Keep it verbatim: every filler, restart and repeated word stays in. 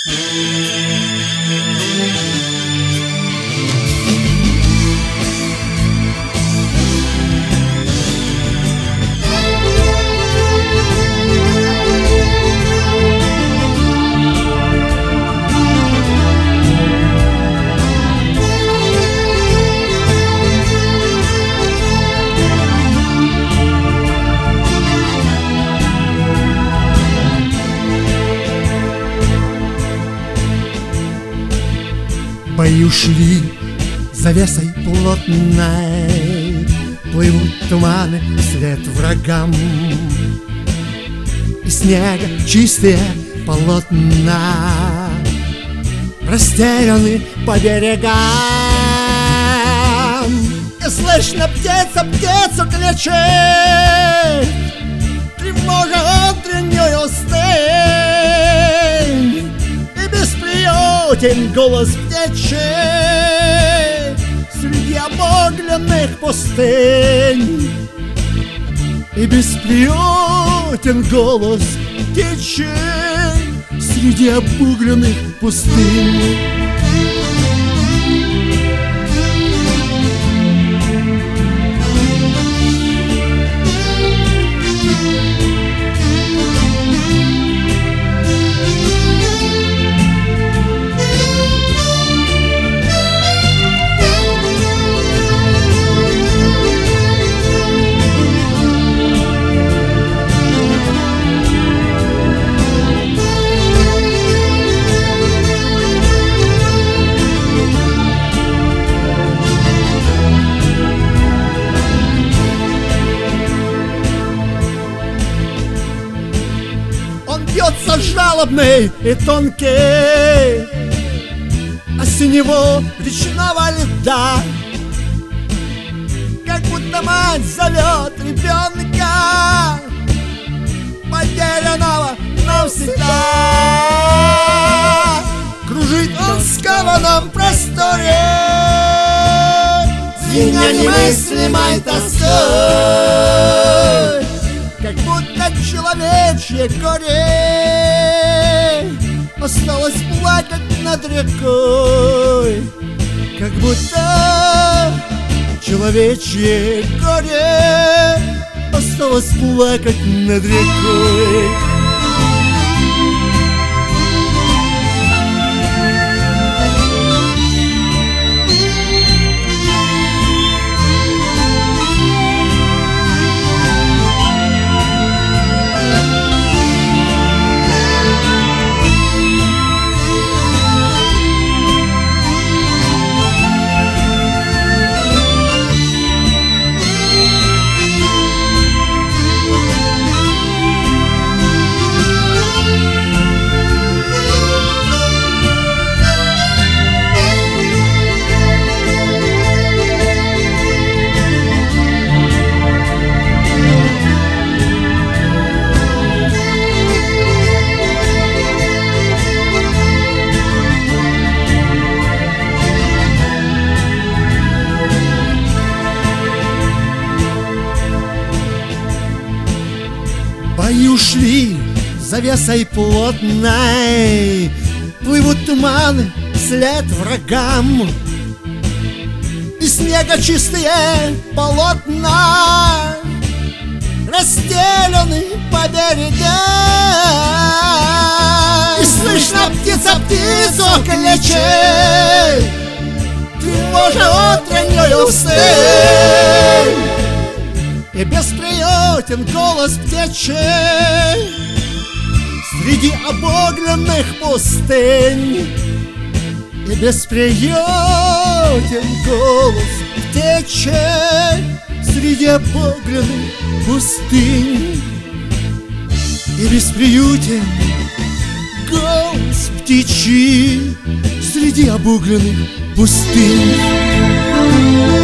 Бои ушли завесой плотной, плывут туманы вслед врагам, и снега чистые полотна растеряны по берегам. И слышно, птица птицу кличет, тревожа утреннюю стынь, и бесприютен голос птичий среди обугленных пустынь. И бесприютен голос птичий среди обугленных пустынь. Бьется жалобный и тонкий о синеву речного льда, как будто мать зовет ребенка, потерянного навсегда. Кружит он в скованном просторе, звеня немыслимой тоской, как будто человечье горе осталось плакать над рекой, как будто человечье горе осталось плакать над рекой. Бои ушли завесой плотной, плывут туманы вслед врагам, и снега чистые полотна расстелены по берегам. И слышно, птица птицу кличет, тревожа утреннюю стынь, и бесприютен голос птичий среди обугленных пустынь. И бесприютен голос птичий среди обугленных пустынь. И бесприютен голос птичий среди обугленных пустынь.